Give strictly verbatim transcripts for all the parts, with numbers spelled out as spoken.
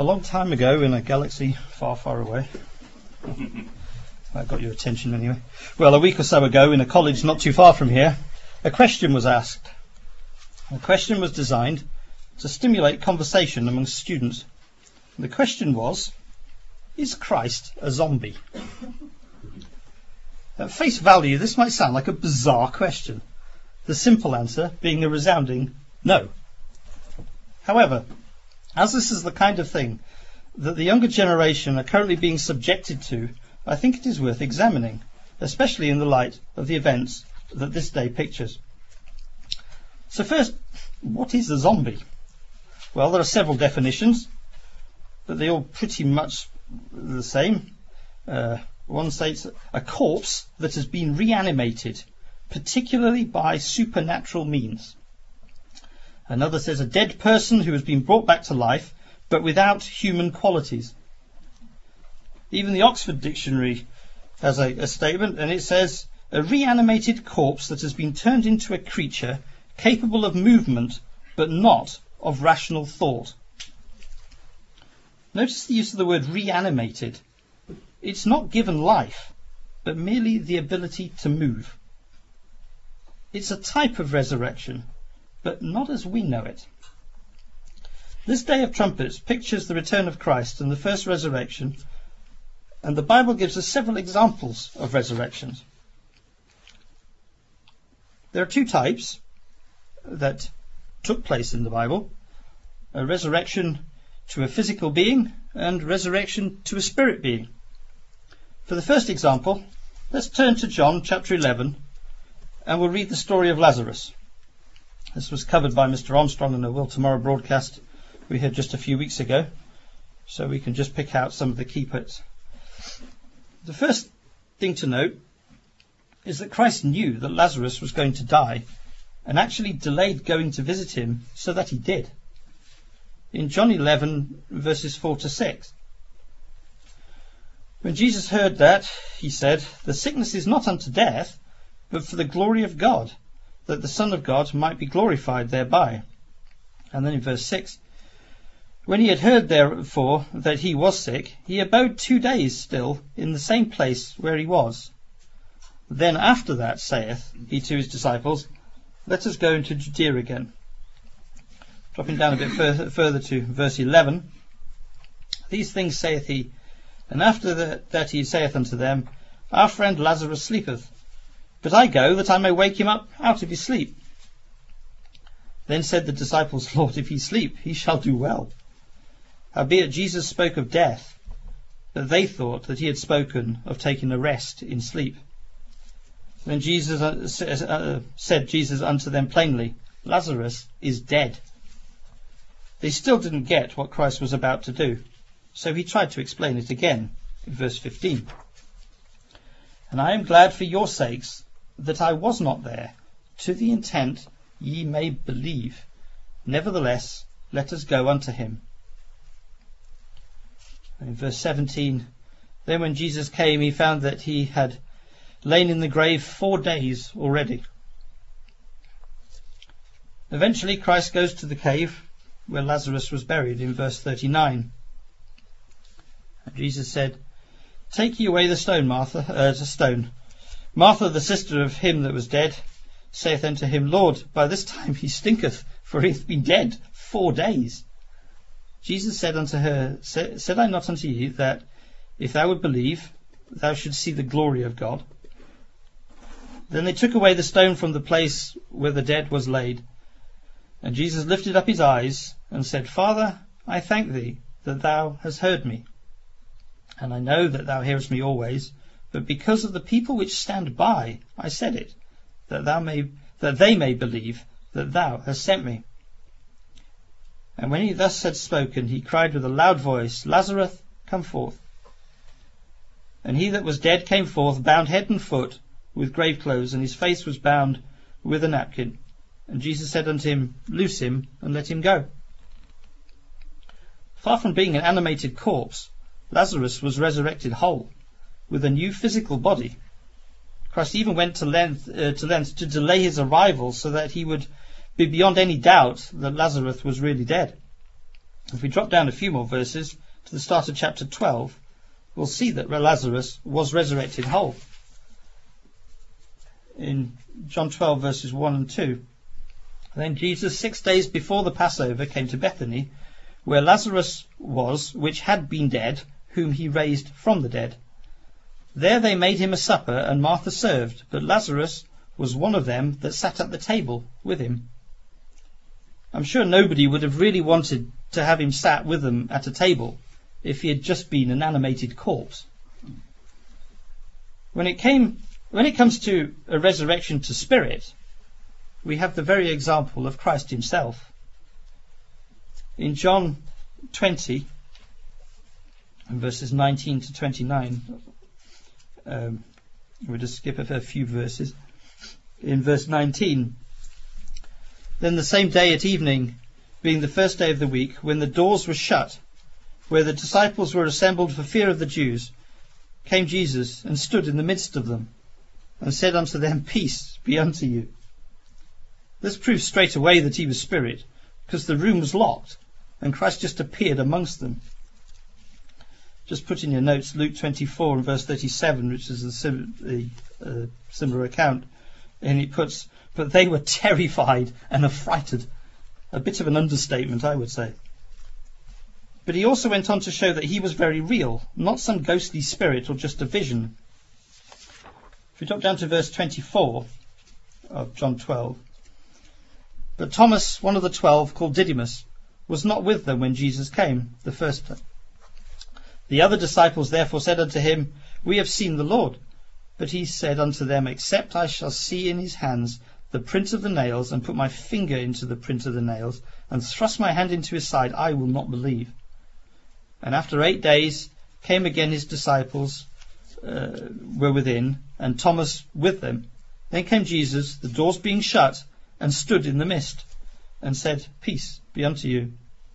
A long time ago in a galaxy far, far away. That got your attention anyway. Well, a week or so ago in a college not too far from here, a question was asked. The question was designed to stimulate conversation among students. The question was, is Christ a zombie? At face value, this might sound like a bizarre question. The simple answer being a resounding no. However, as this is the kind of thing that the younger generation are currently being subjected to, I think it is worth examining, especially in the light of the events that this day pictures. So first, what is a zombie? Well, there are several definitions, but they're all pretty much the same. Uh, one states a corpse that has been reanimated, particularly by supernatural means. Another says a dead person who has been brought back to life, but without human qualities. Even the Oxford Dictionary has a, a statement, and it says a reanimated corpse that has been turned into a creature capable of movement, but not of rational thought. Notice the use of the word reanimated. It's not given life, but merely the ability to move. It's a type of resurrection, but not as we know it. This Day of Trumpets pictures the return of Christ and the first resurrection, and the Bible gives us several examples of resurrections. There are two types that took place in the Bible: a resurrection to a physical being and resurrection to a spirit being. For the first example, let's turn to John chapter eleven, and we'll read the story of Lazarus. This was covered by Mister Armstrong in the Will Tomorrow broadcast we had just a few weeks ago, so we can just pick out some of the key bits. The first thing to note is that Christ knew that Lazarus was going to die and actually delayed going to visit him so that he did. In John eleven, verses four to six, when Jesus heard that, he said, "The sickness is not unto death, but for the glory of God, that the Son of God might be glorified thereby." And then in verse six, when he had heard therefore that he was sick, he abode two days still in the same place where he was. Then after that saith he to his disciples, "Let us go into Judea again." Dropping down a bit further, further to verse eleven, "These things saith he, and after that, that he saith unto them, Our friend Lazarus sleepeth, but I go that I may wake him up out of his sleep. Then said the disciples, Lord, if he sleep, he shall do well. Howbeit Jesus spoke of death, but they thought that he had spoken of taking a rest in sleep. Then Jesus uh, uh, said Jesus unto them plainly, Lazarus is dead." They still didn't get what Christ was about to do, so he tried to explain it again in verse fifteen. "And I am glad for your sakes that I was not there, to the intent ye may believe. Nevertheless, let us go unto him." And in verse seventeen, "Then when Jesus came, he found that he had lain in the grave four days already." Eventually, Christ goes to the cave where Lazarus was buried in verse thirty-nine. And Jesus said, "Take ye away the stone, Martha, uh, the stone. Martha, the sister of him that was dead, saith unto him, Lord, by this time he stinketh, for he hath been dead four days. Jesus said unto her, Said I not unto you that if thou would believe, thou shouldst see the glory of God? Then they took away the stone from the place where the dead was laid. And Jesus lifted up his eyes and said, Father, I thank thee that thou hast heard me. And I know that thou hearest me always, but because of the people which stand by, I said it, that thou may, that they may believe that thou hast sent me. And when he thus had spoken, he cried with a loud voice, Lazarus, come forth. And he that was dead came forth, bound head and foot with grave clothes, and his face was bound with a napkin. And Jesus said unto him, Loose him, and let him go. Far from being an animated corpse, Lazarus was resurrected whole, with a new physical body. Christ even went to length, uh, to length to delay his arrival so that he would be beyond any doubt that Lazarus was really dead. If we drop down a few more verses to the start of chapter twelve, we'll see that Lazarus was resurrected whole. In John twelve verses one and two, then Jesus six days before the Passover came to Bethany, where Lazarus was, which had been dead, whom he raised from the dead. There they made him a supper, and Martha served, but Lazarus was one of them that sat at the table with him. I'm sure nobody would have really wanted to have him sat with them at a table if he had just been an animated corpse. When it came, when it comes to a resurrection to spirit, we have the very example of Christ himself. In John twenty, verses nineteen to twenty-nine, um, we'll just skip a few verses. In verse nineteen, then the same day at evening, being the first day of the week, when the doors were shut, where the disciples were assembled for fear of the Jews, came Jesus and stood in the midst of them, and said unto them, Peace be unto you. This proves straight away that he was spirit, because the room was locked, and Christ just appeared amongst them. Just put in your notes Luke twenty-four and verse thirty-seven, which is a sim- the, uh, similar account, and it puts, but they were terrified and affrighted. A bit of an understatement, I would say. But he also went on to show that he was very real, not some ghostly spirit or just a vision. If we drop down to verse twenty-four of John twelve, but Thomas, one of the twelve, called Didymus, was not with them when Jesus came the first time. The other disciples therefore said unto him, We have seen the Lord. But he said unto them, Except I shall see in his hands the print of the nails, and put my finger into the print of the nails, and thrust my hand into his side, I will not believe. And after eight days came again his disciples uh, were within, and Thomas with them. Then came Jesus, the doors being shut, and stood in the midst, and said, Peace be unto you.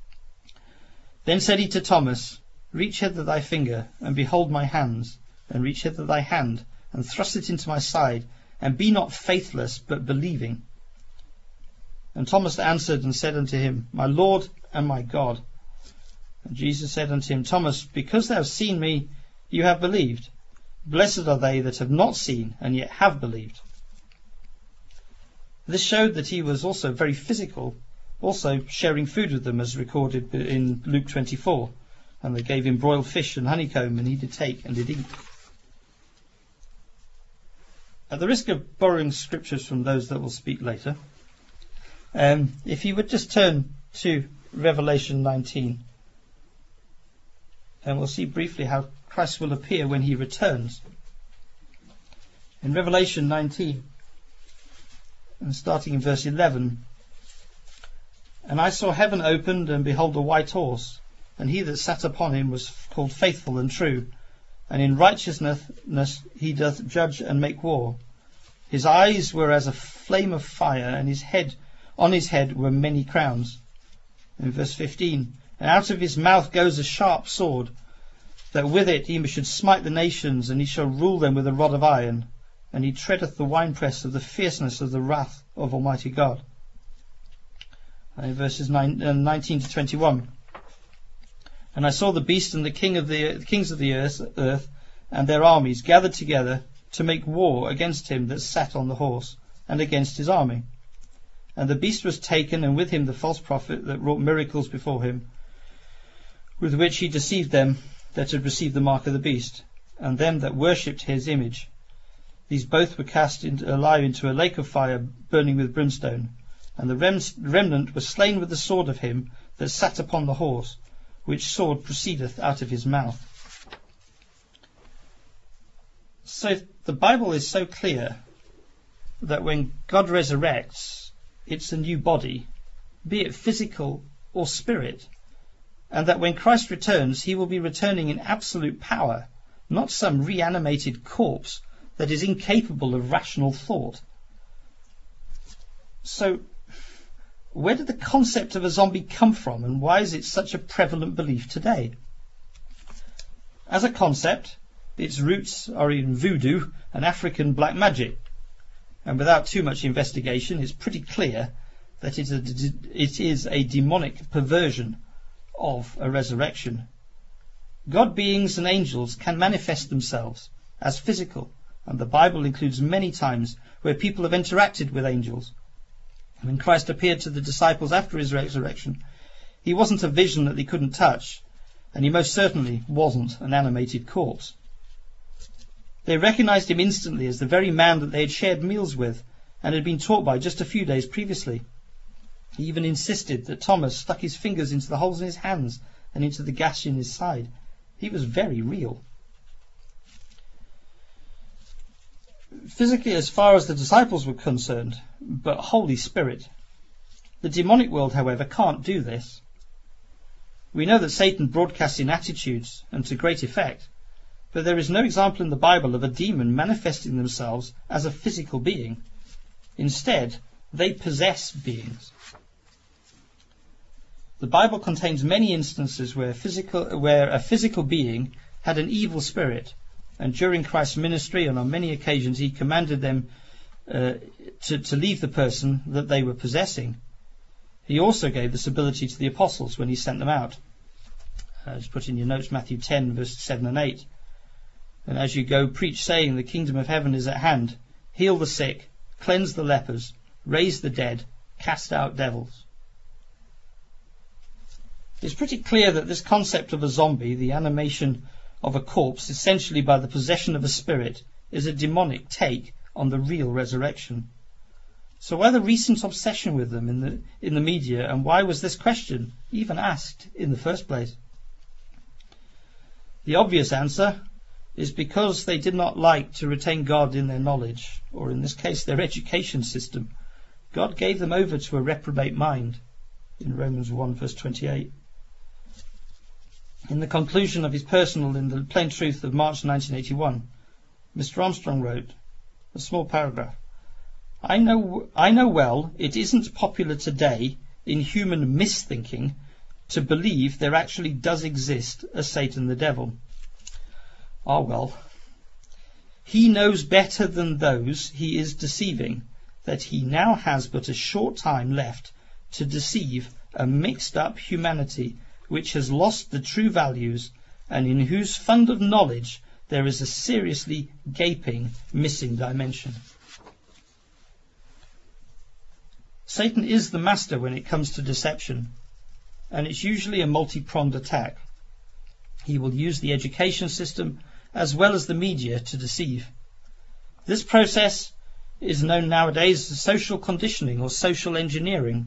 Then said he to Thomas, Reach hither thy finger, and behold my hands, and reach hither thy hand, and thrust it into my side, and be not faithless, but believing. And Thomas answered and said unto him, My Lord and my God. And Jesus said unto him, Thomas, because thou hast seen me, you have believed. Blessed are they that have not seen, and yet have believed. This showed that he was also very physical, also sharing food with them, as recorded in Luke twenty-four. And they gave him broiled fish and honeycomb, and he did take and did eat. At the risk of borrowing scriptures from those that will speak later, um, if you would just turn to Revelation nineteen, and we'll see briefly how Christ will appear when he returns. In Revelation nineteen, and starting in verse eleven, And I saw heaven opened, and behold a white horse, and he that sat upon him was called Faithful and True, and in righteousness he doth judge and make war. His eyes were as a flame of fire, and his head on his head were many crowns. In verse fifteen, And out of his mouth goes a sharp sword, that with it he should smite the nations, and he shall rule them with a rod of iron, and he treadeth the winepress of the fierceness of the wrath of Almighty God. And in verses nine, uh, nineteen to twenty-one, And I saw the beast and the king of the, the kings of the earth, earth and their armies gathered together to make war against him that sat on the horse, and against his army. And the beast was taken, and with him the false prophet that wrought miracles before him, with which he deceived them that had received the mark of the beast, and them that worshipped his image. These both were cast into, alive into a lake of fire burning with brimstone. And the rem- remnant was slain with the sword of him that sat upon the horse, which sword proceedeth out of his mouth. So the Bible is so clear that when God resurrects, it's a new body, be it physical or spirit, and that when Christ returns, he will be returning in absolute power, not some reanimated corpse that is incapable of rational thought. So where did the concept of a zombie come from, and why is it such a prevalent belief today? As a concept, its roots are in voodoo and African black magic, and without too much investigation, it's pretty clear that it is a demonic perversion of a resurrection. God beings and angels can manifest themselves as physical, and the Bible includes many times where people have interacted with angels. When Christ appeared to the disciples after his resurrection, he wasn't a vision that they couldn't touch, and he most certainly wasn't an animated corpse. They recognized him instantly as the very man that they had shared meals with and had been taught by just a few days previously. He even insisted that Thomas stuck his fingers into the holes in his hands and into the gash in his side. He was very real. Physically, as far as the disciples were concerned, but Holy Spirit. The demonic world, however, can't do this. We know that Satan broadcasts in attitudes and to great effect, but there is no example in the Bible of a demon manifesting themselves as a physical being. Instead, they possess beings. The Bible contains many instances where physical, where a physical being had an evil spirit, and during Christ's ministry and on many occasions he commanded them uh, to, to leave the person that they were possessing. He also gave this ability to the apostles when he sent them out. Uh, just put in your notes Matthew ten, verses seven and eight. And as you go, preach, saying, the kingdom of heaven is at hand. Heal the sick, cleanse the lepers, raise the dead, cast out devils. It's pretty clear that this concept of a zombie, the animation of a corpse essentially by the possession of a spirit, is a demonic take on the real resurrection. So why the recent obsession with them in the in the media, and why was this question even asked in the first place? The obvious answer is because they did not like to retain God in their knowledge, or in this case their education system. God gave them over to a reprobate mind, in Romans one verse twenty-eight. In the conclusion of his personal In the Plain Truth of March nineteen eighty-one, Mister Armstrong wrote a small paragraph. I know, I know well it isn't popular today in human misthinking to believe there actually does exist a Satan the devil. Ah well, he knows better than those he is deceiving that he now has but a short time left to deceive a mixed up humanity which has lost the true values and in whose fund of knowledge there is a seriously gaping missing dimension. Satan is the master when it comes to deception, and it's usually a multi-pronged attack. He will use the education system as well as the media to deceive. This process is known nowadays as social conditioning or social engineering.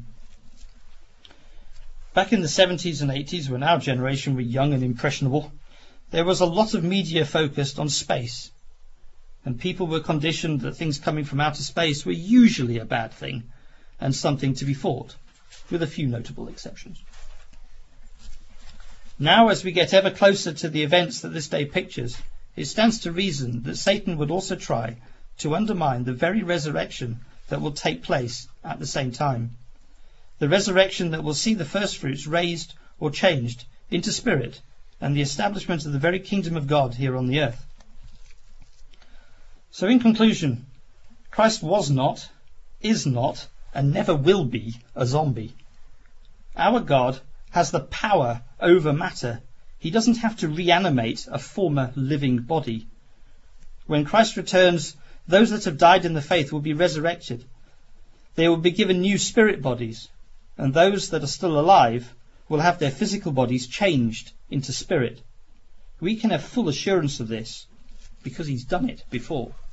Back in the seventies and eighties, when our generation were young and impressionable, there was a lot of media focused on space, and people were conditioned that things coming from outer space were usually a bad thing and something to be fought, with a few notable exceptions. Now, as we get ever closer to the events that this day pictures, it stands to reason that Satan would also try to undermine the very resurrection that will take place at the same time. The resurrection that will see the first fruits raised or changed into spirit, and the establishment of the very kingdom of God here on the earth. So in conclusion, Christ was not, is not, and never will be a zombie. Our God has the power over matter. He doesn't have to reanimate a former living body. When Christ returns, those that have died in the faith will be resurrected. They will be given new spirit bodies, and those that are still alive will have their physical bodies changed into spirit. We can have full assurance of this because he's done it before.